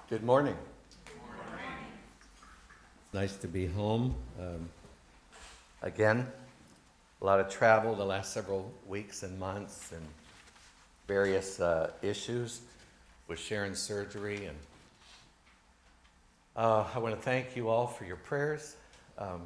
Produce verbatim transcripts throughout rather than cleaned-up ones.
Good morning. Good morning. It's nice to be home. Um, again, a lot of travel the last several weeks and months and various uh, issues with Sharon's surgery. And uh, I want to thank you all for your prayers. Um,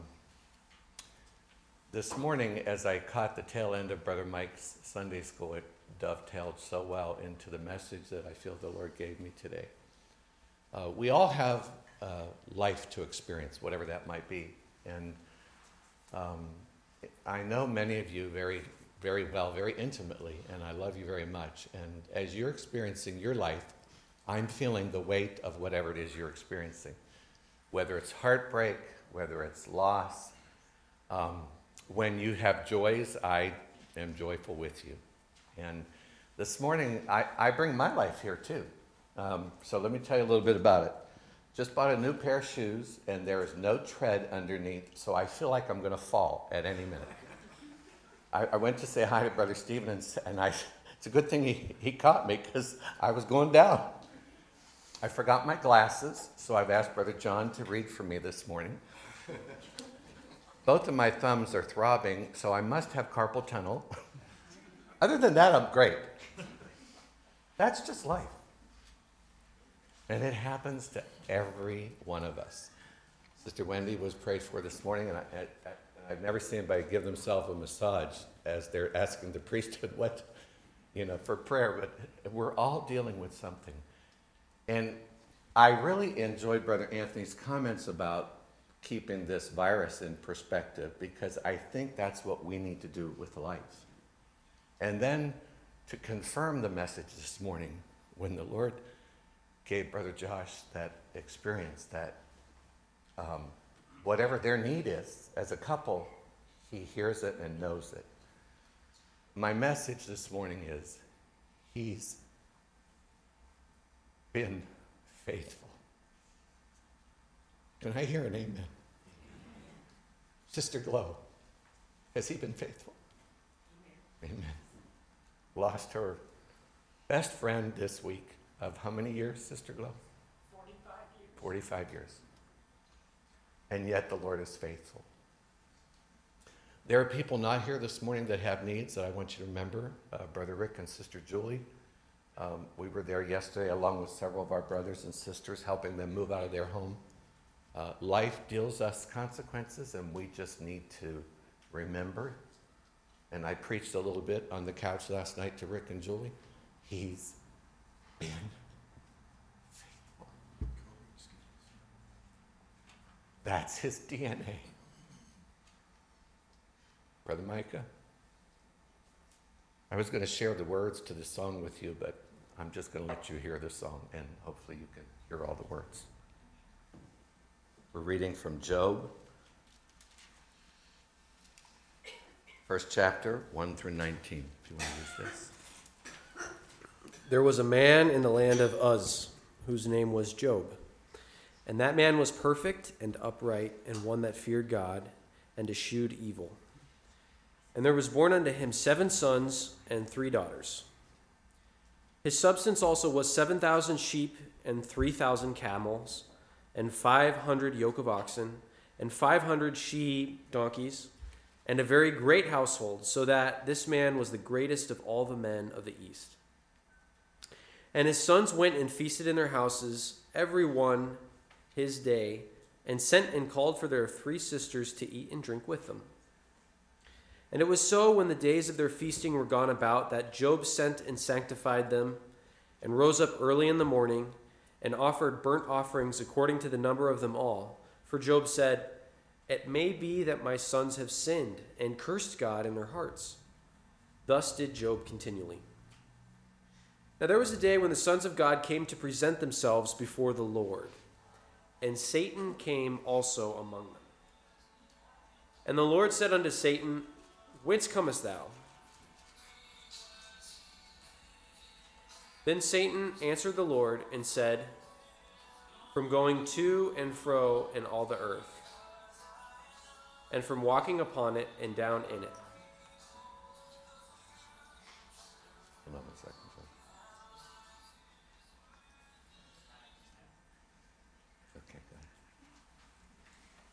this morning, as I caught the tail end of Brother Mike's Sunday school, it dovetailed so well into the message that I feel the Lord gave me today. Uh, we all have uh, life to experience, whatever that might be. And um, I know many of you very, very well, very intimately, and I love you very much. And as you're experiencing your life, I'm feeling the weight of whatever it is you're experiencing. Whether it's heartbreak, whether it's loss. Um, when you have joys, I am joyful with you. And this morning, I, I bring my life here too. Um, so let me tell you a little bit about it. Just bought a new pair of shoes, and there is no tread underneath, so I feel like I'm going to fall at any minute. I, I went to say hi to Brother Stephen, and, and I, it's a good thing he, he caught me because I was going down. I forgot my glasses, so I've asked Brother John to read for me this morning. Both of my thumbs are throbbing, so I must have carpal tunnel. Other than that, I'm great. That's just life. And it happens to every one of us. Sister Wendy was prayed for this morning, and I, I, I've never seen anybody give themselves a massage as they're asking the priesthood what, you know, for prayer. But we're all dealing with something. And I really enjoyed Brother Anthony's comments about keeping this virus in perspective, because I think that's what we need to do with life. And then to confirm the message this morning, when the Lord gave Brother Josh that experience, that um, whatever their need is, as a couple, he hears it and knows it. My message this morning is, he's been faithful. Can I hear an amen? Sister Glow, has he been faithful? Amen. Amen. Lost her best friend this week. Of how many years, Sister Glow? forty-five years. forty-five years. And yet the Lord is faithful. There are people not here this morning that have needs that I want you to remember. Uh, Brother Rick and Sister Julie. Um, we were there yesterday along with several of our brothers and sisters, helping them move out of their home. Uh, life deals us consequences, and we just need to remember. And I preached a little bit on the couch last night to Rick and Julie. He's been faithful. That's his D N A. Brother Micah, I was going to share the words to the song with you, but I'm just going to let you hear the song, and hopefully you can hear all the words. We're reading from Job, first chapter, one through nineteen, if you want to use this. There was a man in the land of Uz, whose name was Job. And that man was perfect and upright, and one that feared God, and eschewed evil. And there was born unto him seven sons and three daughters. His substance also was seven thousand sheep, and three thousand camels, and five hundred yoke of oxen, and five hundred she donkeys, and a very great household, so that this man was the greatest of all the men of the east. And his sons went and feasted in their houses, every one his day, and sent and called for their three sisters to eat and drink with them. And it was so, when the days of their feasting were gone about, that Job sent and sanctified them, and rose up early in the morning, and offered burnt offerings according to the number of them all. For Job said, "It may be that my sons have sinned, and cursed God in their hearts." Thus did Job continually. Now there was a day when the sons of God came to present themselves before the Lord, and Satan came also among them. And the Lord said unto Satan, "Whence comest thou?" Then Satan answered the Lord and said, "From going to and fro in all the earth, and from walking upon it and down in it." Hold on a second.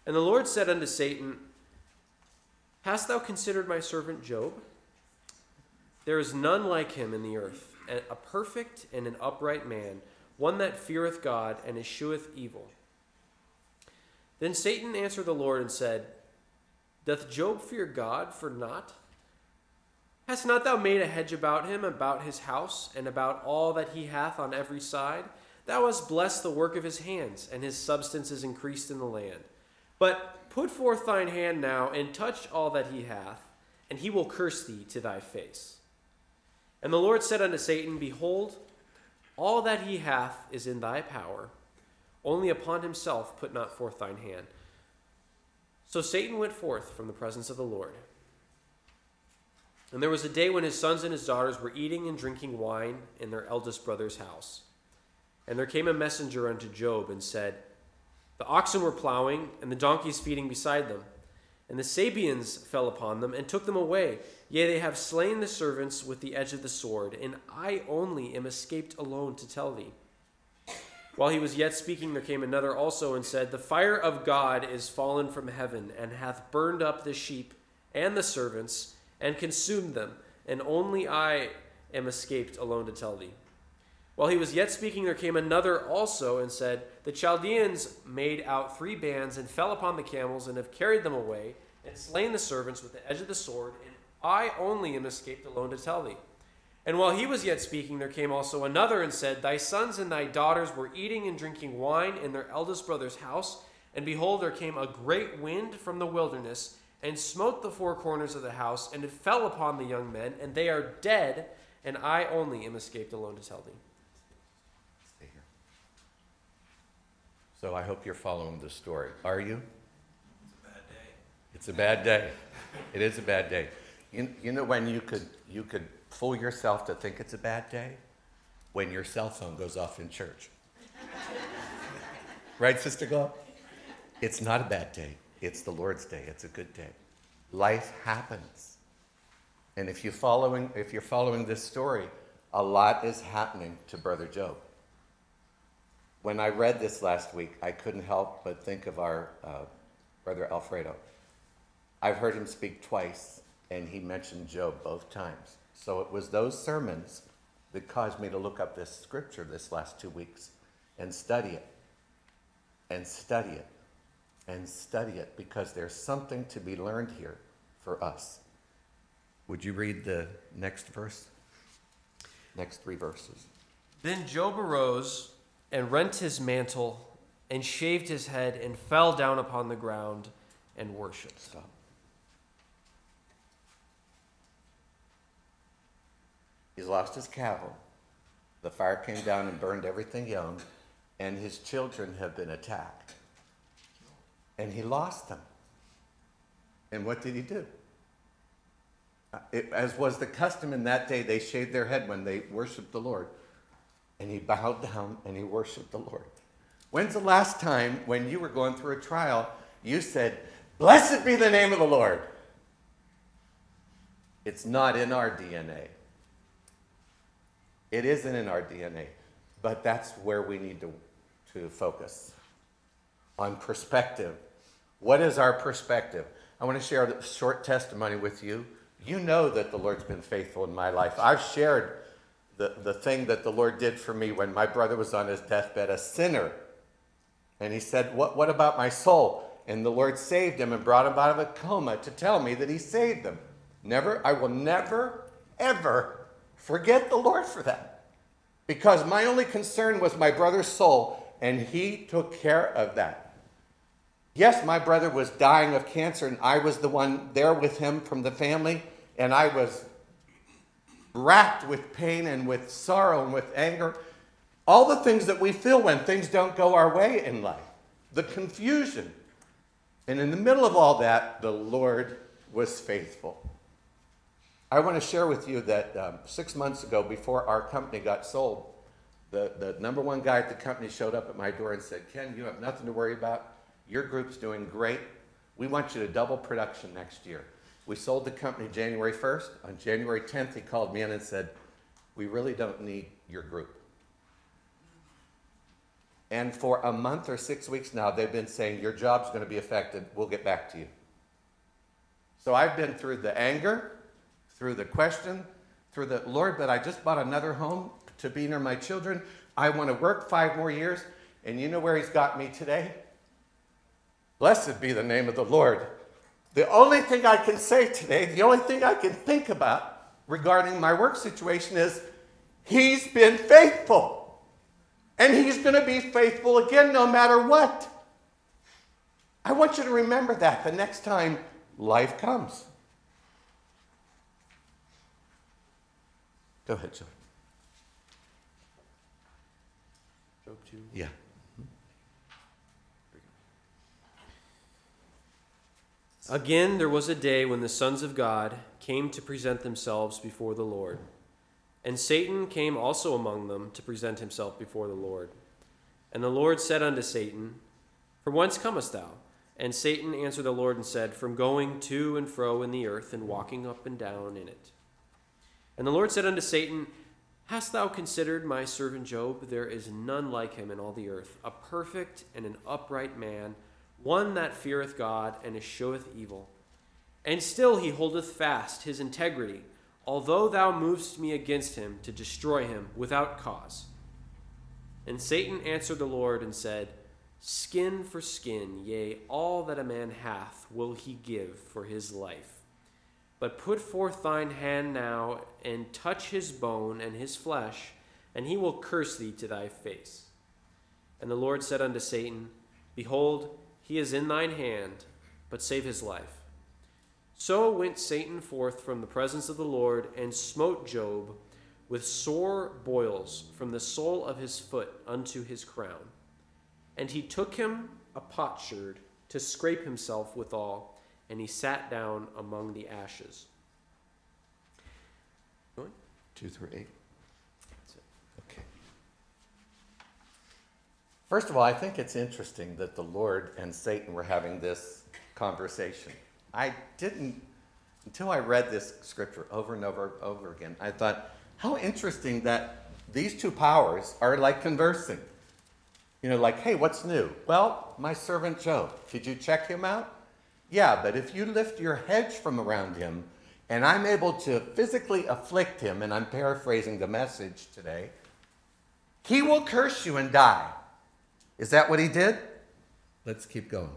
And the Lord said unto Satan, Hast thou considered my servant Job? There is none like him in the earth, a perfect and an upright man, one that feareth God and escheweth evil. Then Satan answered the Lord and said, Doth Job fear God for naught? Hast not thou made a hedge about him, about his house, and about all that he hath on every side? Thou hast blessed the work of his hands, and his substance is increased in the land. But put forth thine hand now, and touch all that he hath, and he will curse thee to thy face. And the Lord said unto Satan, Behold, all that he hath is in thy power, only upon himself put not forth thine hand. So Satan went forth from the presence of the Lord. And there was a day when his sons and his daughters were eating and drinking wine in their eldest brother's house. And there came a messenger unto Job and said, The oxen were plowing, and the donkeys feeding beside them. And the Sabeans fell upon them, and took them away. Yea, they have slain the servants with the edge of the sword, and I only am escaped alone to tell thee. While he was yet speaking, there came another also, and said, The fire of God is fallen from heaven, and hath burned up the sheep and the servants, and consumed them, and only I am escaped alone to tell thee. While he was yet speaking, there came another also, and said, The Chaldeans made out three bands, and fell upon the camels, and have carried them away, and slain the servants with the edge of the sword, and I only am escaped alone to tell thee. And while he was yet speaking, there came also another, and said, Thy sons and thy daughters were eating and drinking wine in their eldest brother's house, and behold, there came a great wind from the wilderness, and smote the four corners of the house, and it fell upon the young men, and they are dead, and I only am escaped alone to tell thee. Stay here. So I hope you're following the story. Are you? It's a bad day. It's a bad day. It is a bad day. You, you know when you could you could fool yourself to think it's a bad day? When your cell phone goes off in church. Right, Sister Glow? It's not a bad day. It's the Lord's day. It's a good day. Life happens. And if you're following, if you're following this story, a lot is happening to Brother Job. When I read this last week, I couldn't help but think of our uh, Brother Alfredo. I've heard him speak twice, and he mentioned Job both times. So it was those sermons that caused me to look up this scripture this last two weeks and study it, and study it, and study it, because there's something to be learned here for us. Would you read the next verse? Next three verses. Then Job arose and rent his mantle and shaved his head and fell down upon the ground and worshipped. Stop. He's lost his cattle. The fire came down and burned everything young, and his children have been attacked. And he lost them. And what did he do? It, as was the custom in that day, they shaved their head when they worshiped the Lord. And he bowed down and he worshiped the Lord. When's the last time when you were going through a trial, you said, Blessed be the name of the Lord? It's not in our D N A. It isn't in our D N A. But that's where we need to, to focus. On perspective. What is our perspective? I want to share a short testimony with you. You know that the Lord's been faithful in my life. I've shared the, the thing that the Lord did for me when my brother was on his deathbed, a sinner. And he said, what, what about my soul? And the Lord saved him and brought him out of a coma to tell me that he saved him. Never, I will never, ever forget the Lord for that. Because my only concern was my brother's soul, and he took care of that. Yes, my brother was dying of cancer, and I was the one there with him from the family, and I was racked with pain and with sorrow and with anger. All the things that we feel when things don't go our way in life. The confusion. And in the middle of all that, the Lord was faithful. I want to share with you that um, six months ago, before our company got sold, the, the number one guy at the company showed up at my door and said, Ken, you have nothing to worry about. Your group's doing great. We want you to double production next year. We sold the company January first. On January tenth, he called me in and said, we really don't need your group. And for a month or six weeks now, they've been saying, your job's going to be affected. We'll get back to you. So I've been through the anger, through the question, through the, Lord, but I just bought another home to be near my children. I want to work five more years. And you know where he's got me today? Blessed be the name of the Lord. The only thing I can say today, the only thing I can think about regarding my work situation is he's been faithful. And he's going to be faithful again no matter what. I want you to remember that the next time life comes. Go ahead, Joe. Job two. Yeah. Again, there was a day when the sons of God came to present themselves before the Lord. And Satan came also among them to present himself before the Lord. And the Lord said unto Satan, From whence comest thou? And Satan answered the Lord and said, From going to and fro in the earth, and walking up and down in it. And the Lord said unto Satan, Hast thou considered my servant Job? There is none like him in all the earth, a perfect and an upright man, one that feareth God and escheweth evil. And still he holdeth fast his integrity, although thou movest me against him to destroy him without cause. And Satan answered the Lord and said, Skin for skin, yea, all that a man hath will he give for his life. But put forth thine hand now, and touch his bone and his flesh, and he will curse thee to thy face. And the Lord said unto Satan, Behold, he is in thine hand, but save his life. So went Satan forth from the presence of the Lord, and smote Job with sore boils from the sole of his foot unto his crown. And he took him a potsherd to scrape himself withal, and he sat down among the ashes. Going? Two through eight. Okay. First of all, I think it's interesting that the Lord and Satan were having this conversation. I didn't, until I read this scripture over and over and over again, I thought, how interesting that these two powers are like conversing. You know, like, hey, what's new? Well, my servant Job, did you check him out? Yeah, but if you lift your hedge from around him, and I'm able to physically afflict him, and I'm paraphrasing the message today, he will curse you and die. Is that what he did? Let's keep going.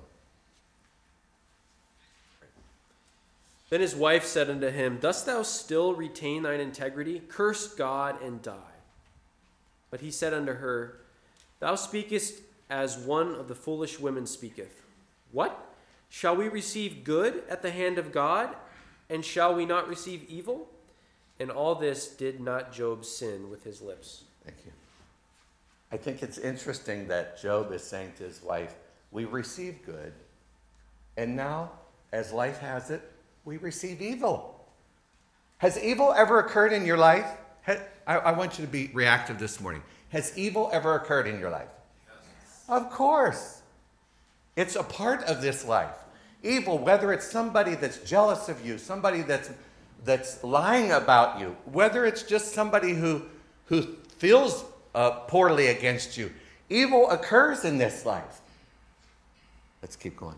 Then his wife said unto him, Dost thou still retain thine integrity? Curse God and die. But he said unto her, Thou speakest as one of the foolish women speaketh. What? Shall we receive good at the hand of God, and shall we not receive evil? And all this did not Job sin with his lips. Thank you. I think it's interesting that Job is saying to his wife, we receive good, and now, as life has it, we receive evil. Has evil ever occurred in your life? I, I want you to be reactive this morning. Has evil ever occurred in your life? Yes. Of course. It's a part of this life. Evil, whether it's somebody that's jealous of you, somebody that's that's lying about you, whether it's just somebody who, who feels uh, poorly against you, evil occurs in this life. Let's keep going.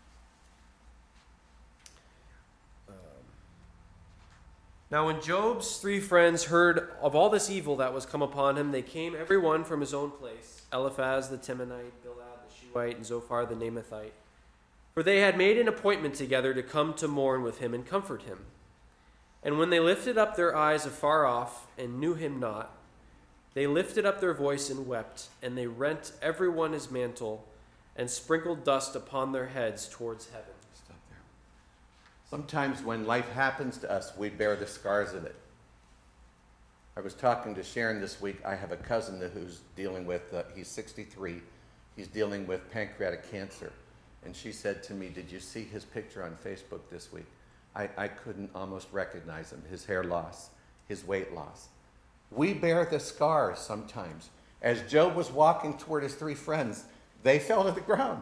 Now when Job's three friends heard of all this evil that was come upon him, they came every one from his own place, Eliphaz the Temanite, Bildad the Shuhite, and Zophar the Naamathite. For they had made an appointment together to come to mourn with him and comfort him. And when they lifted up their eyes afar off and knew him not, they lifted up their voice and wept, and they rent every one his mantle and sprinkled dust upon their heads towards heaven. Stop there. Sometimes when life happens to us, we bear the scars of it. I was talking to Sharon this week. I have a cousin who's dealing with, uh, he's sixty-three. He's dealing with pancreatic cancer. And she said to me, did you see his picture on Facebook this week? I, I couldn't almost recognize him. His hair loss, his weight loss. We bear the scars sometimes. As Job was walking toward his three friends, they fell to the ground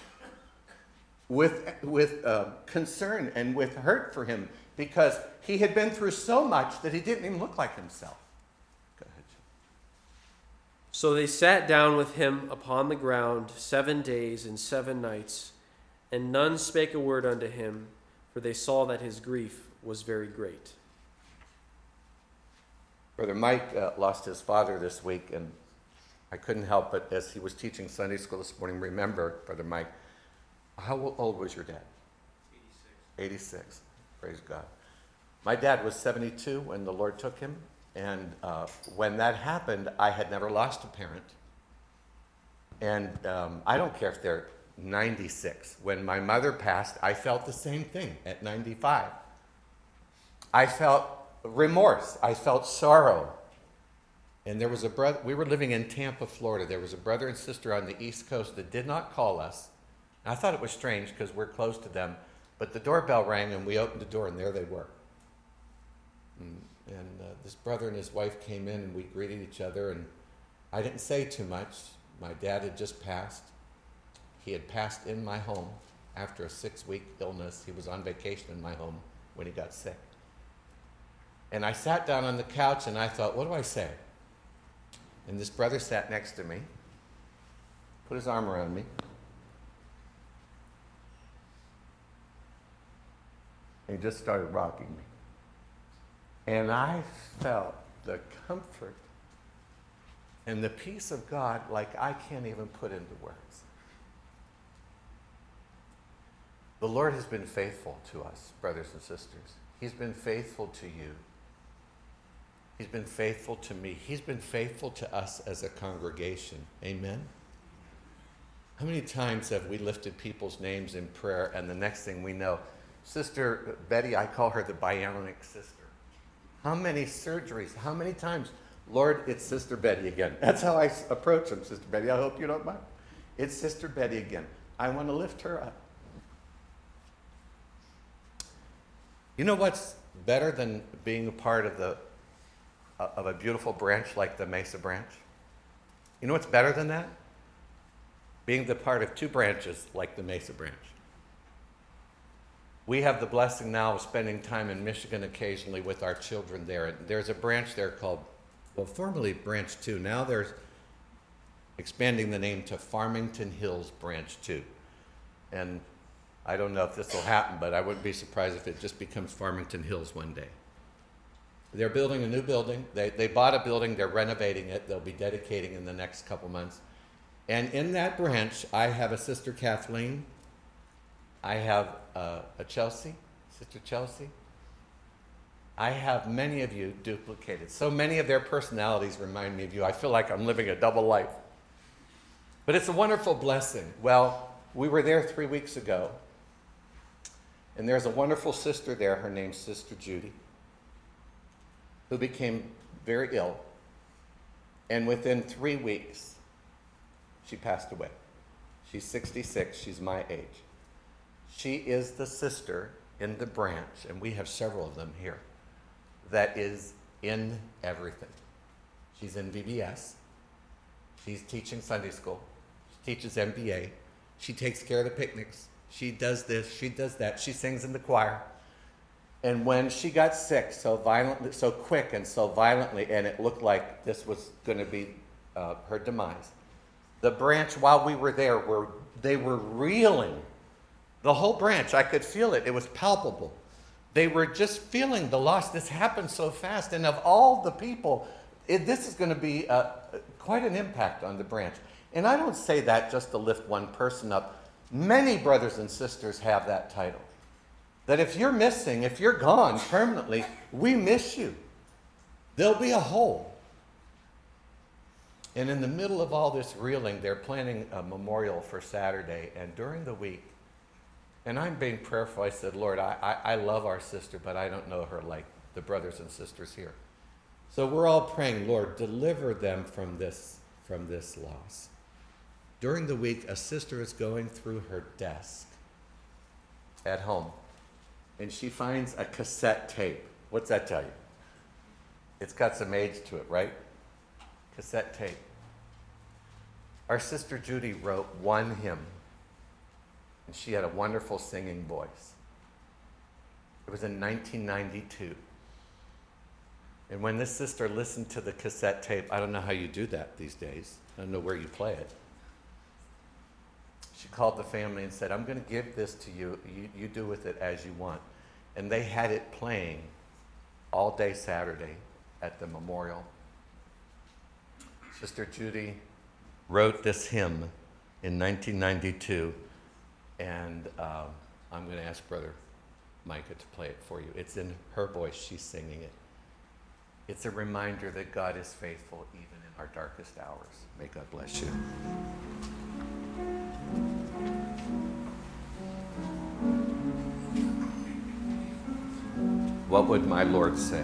with, with uh, concern and with hurt for him because he had been through so much that he didn't even look like himself. Go ahead. So they sat down with him upon the ground seven days and seven nights, and none spake a word unto him, for they saw that his grief was very great. Brother Mike uh, lost his father this week, and I couldn't help but, as he was teaching Sunday school this morning, remember, Brother Mike, how old was your dad? eighty-six. eighty-six. Praise God. My dad was seventy-two when the Lord took him, and uh, when that happened, I had never lost a parent. And um, I don't care if they're ninety-six. When my mother passed, I felt the same thing at ninety-five. I felt remorse. I felt sorrow. And there was a brother, we were living in Tampa, Florida. There was a brother and sister on the East Coast that did not call us. And I thought it was strange because we're close to them. But the doorbell rang and we opened the door and there they were. And, and uh, this brother and his wife came in and we greeted each other, and I didn't say too much. My dad had just passed. He had passed in my home after a six-week illness. He was on vacation in my home when he got sick. And I sat down on the couch and I thought, what do I say? And this brother sat next to me, put his arm around me, and he just started rocking me. And I felt the comfort and the peace of God like I can't even put into words. The Lord has been faithful to us, brothers and sisters. He's been faithful to you. He's been faithful to me. He's been faithful to us as a congregation. Amen? How many times have we lifted people's names in prayer, and the next thing we know, Sister Betty, I call her the bionic sister. How many surgeries, how many times, Lord, it's Sister Betty again. That's how I approach them, Sister Betty. I hope you don't mind. It's Sister Betty again. I want to lift her up. You know what's better than being a part of the of a beautiful branch like the Mesa branch? You know what's better than that? Being the part of two branches like the Mesa branch. We have the blessing now of spending time in Michigan occasionally with our children there. And there's a branch there called, well, formerly Branch two. Now there's expanding the name to Farmington Hills Branch two. And I don't know if this will happen, but I wouldn't be surprised if it just becomes Farmington Hills one day. They're building a new building. They, they bought a building. They're renovating it. They'll be dedicating in the next couple months. And in that branch, I have a Sister Kathleen. I have uh, a Chelsea, Sister Chelsea. I have many of you duplicated. So many of their personalities remind me of you. I feel like I'm living a double life. But it's a wonderful blessing. Well, we were there three weeks ago, and there's a wonderful sister there. Her name's Sister Judy, who became very ill. And within three weeks, she passed away. She's sixty-six. She's my age. She is the sister in the branch, and we have several of them here, that is in everything. She's in V B S. She's teaching Sunday school. She teaches M B A. She takes care of the picnics. She does this. She does that. She sings in the choir. And when she got sick so violently, so quick and so violently, and it looked like this was going to be uh, her demise, the branch, while we were there, were they were reeling. The whole branch, I could feel it. It was palpable. They were just feeling the loss. This happened so fast. And of all the people, it, this is going to be uh, quite an impact on the branch. And I don't say that just to lift one person up. Many brothers and sisters have that title. That if you're missing, if you're gone permanently, we miss you. There'll be a hole. And in the middle of all this reeling, they're planning a memorial for Saturday. And during the week, and I'm being prayerful, I said, Lord, I, I, I love our sister, but I don't know her like the brothers and sisters here. So we're all praying, Lord, deliver them from this, from this loss. During the week, a sister is going through her desk at home, and she finds a cassette tape. What's that tell you? It's got some age to it, right? Cassette tape. Our sister Judy wrote one hymn. And she had a wonderful singing voice. It was in nineteen ninety-two. And when this sister listened to the cassette tape, I don't know how you do that these days. I don't know where you play it. She called the family and said, I'm going to give this to you. you. You do with it as you want. And they had it playing all day Saturday at the memorial. Sister Judy wrote this hymn in nineteen ninety-two, and um, I'm going to ask Brother Micah to play it for you. It's in her voice. She's singing it. It's a reminder that God is faithful even in our darkest hours. May God bless you. What would my Lord say?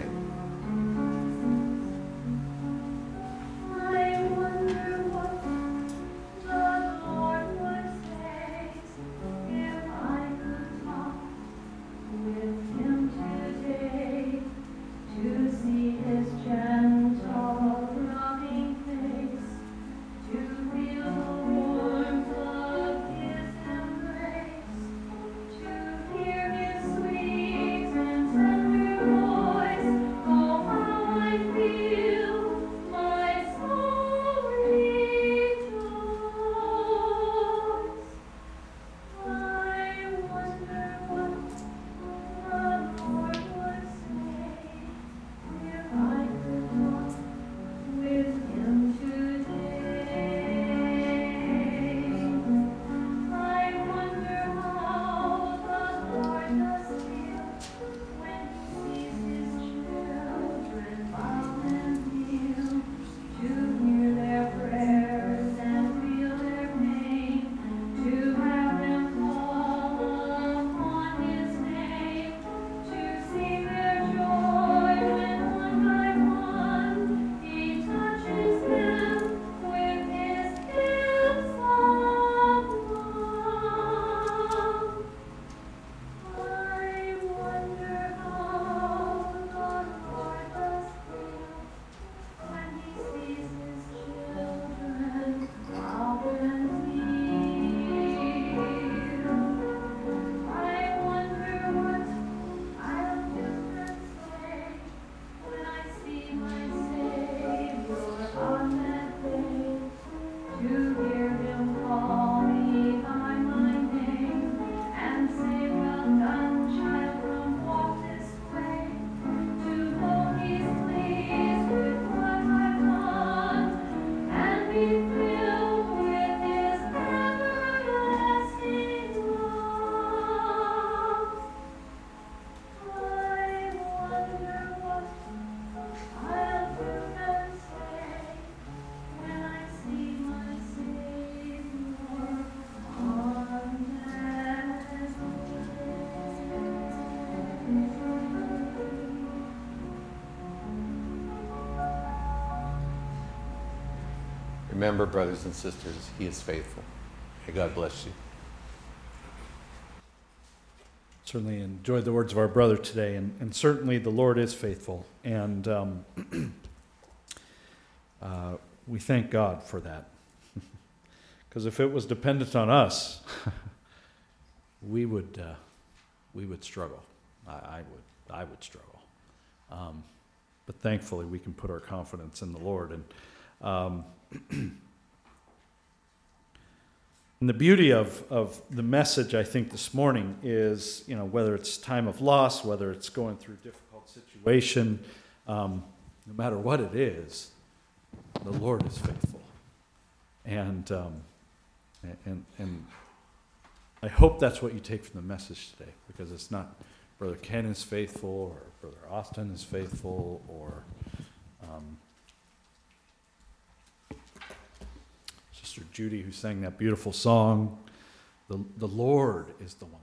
Remember, brothers and sisters, he is faithful. May God bless you. Certainly enjoyed the words of our brother today, and, and certainly the Lord is faithful, and um, uh, we thank God for that. Because if it was dependent on us, we would uh, we would struggle. I, I would I would struggle. Um, but thankfully, we can put our confidence in the Lord, and. Um, And the beauty of, of the message, I think, this morning is, you know, whether it's time of loss, whether it's going through a difficult situation, um, no matter what it is, the Lord is faithful. And, um, and, and I hope that's what you take from the message today, because it's not Brother Ken is faithful or Brother Austin is faithful or... Um, Sister Judy, who sang that beautiful song. The, the Lord is the one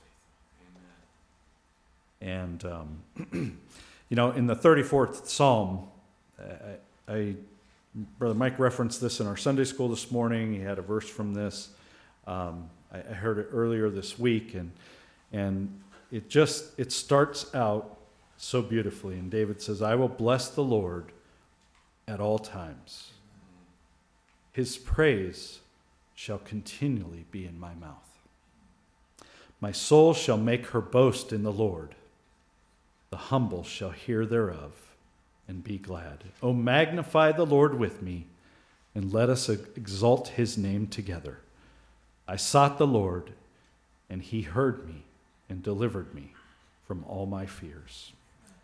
that is faithful. Amen. And, um, you know, in the thirty-fourth Psalm, I, I, Brother Mike referenced this in our Sunday school this morning. He had a verse from this. Um, I, I heard it earlier this week, and and it just, it starts out so beautifully. And David says, I will bless the Lord at all times. His praise shall continually be in my mouth. My soul shall make her boast in the Lord. The humble shall hear thereof and be glad. Oh, magnify the Lord with me, and let us exalt his name together. I sought the Lord, and he heard me and delivered me from all my fears.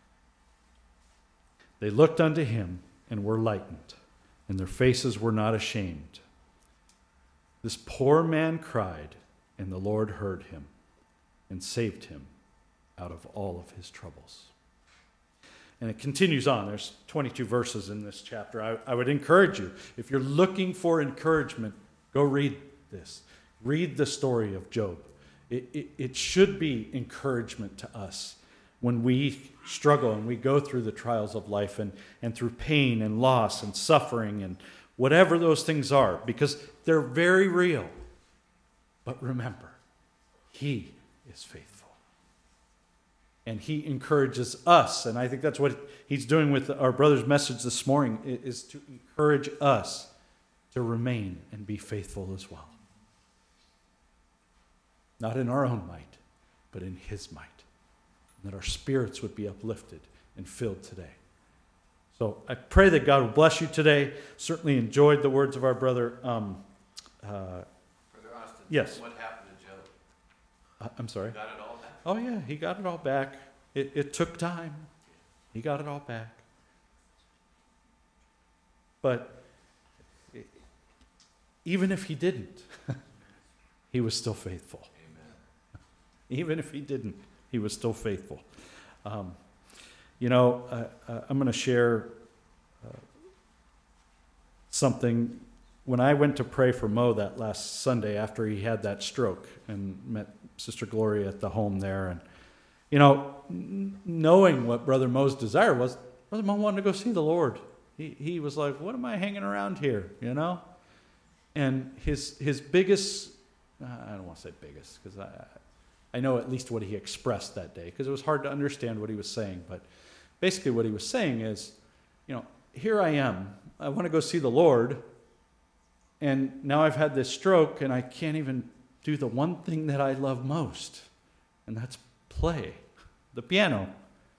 They looked unto him and were lightened, and their faces were not ashamed. This poor man cried, and the Lord heard him and saved him out of all of his troubles. And it continues on. There's twenty-two verses in this chapter. I, I would encourage you, if you're looking for encouragement, go read this. Read the story of Job. It, it, it should be encouragement to us when we struggle and we go through the trials of life and, and through pain and loss and suffering and whatever those things are, because they're very real. But remember, he is faithful. And he encourages us, and I think that's what he's doing with our brother's message this morning, is to encourage us to remain and be faithful as well. Not in our own might, but in his might. And that our spirits would be uplifted and filled today. So I pray that God will bless you today. Certainly enjoyed the words of our brother. Um, uh, Brother Austin, yes. What happened to Job? Uh, I'm sorry. He got it all back? Oh yeah, he got it all back. It, it took time. He got it all back. But even if he didn't, he was still faithful. Amen. Even if he didn't, he was still faithful. Um, you know, uh, uh, I'm going to share uh, something. When I went to pray for Mo that last Sunday after he had that stroke and met Sister Gloria at the home there, and you know, n- knowing what Brother Mo's desire was, Brother Mo wanted to go see the Lord. He he was like, "What am I hanging around here?" You know, and his his biggest, I don't want to say biggest, because I I know at least what he expressed that day, because it was hard to understand what he was saying, but basically what he was saying is, you know, here I am. I want to go see the Lord, and now I've had this stroke, and I can't even do the one thing that I love most, and that's play the piano.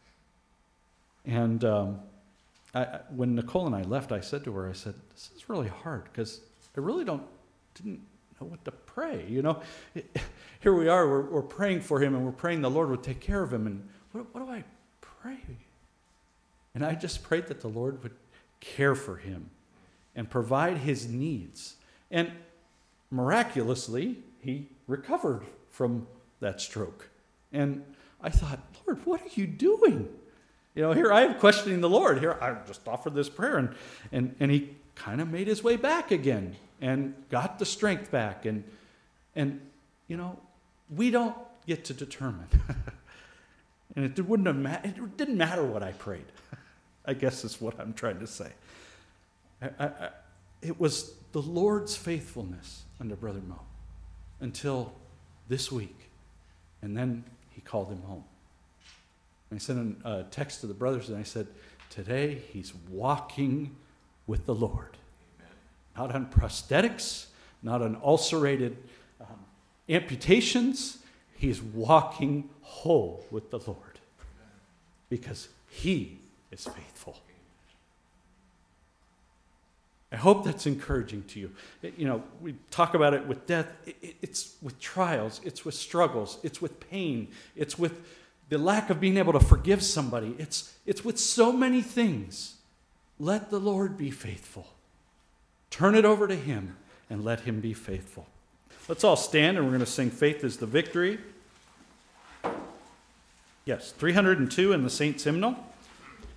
And um, I, I, when Nicole and I left, I said to her, I said, this is really hard, because I really don't didn't know what to pray. You know, it, here we are, we're, we're praying for him, and we're praying the Lord would take care of him, and what, what do I pray? And I just prayed that the Lord would care for him and provide his needs. And miraculously, he recovered from that stroke. And I thought, Lord, what are you doing? You know, here I am questioning the Lord. Here I just offered this prayer, and and, and he kind of made his way back again and got the strength back. And, and you know, we don't get to determine. And it wouldn't have ma- it didn't matter what I prayed. I guess is what I'm trying to say. I, I, I, it was the Lord's faithfulness under Brother Mo until this week. And then he called him home. And I sent a text to the brothers, and I said, today he's walking with the Lord. Amen. Not on prosthetics, not on ulcerated um, amputations. He's walking whole with the Lord. Amen. Because he is faithful. I hope that's encouraging to you. It, you know, we talk about it with death. It, it, it's with trials. It's with struggles. It's with pain. It's with the lack of being able to forgive somebody. It's, it's with so many things. Let the Lord be faithful. Turn it over to him and let him be faithful. Let's all stand, and we're going to sing Faith is the Victory. Yes, three hundred two in the Saints Hymnal.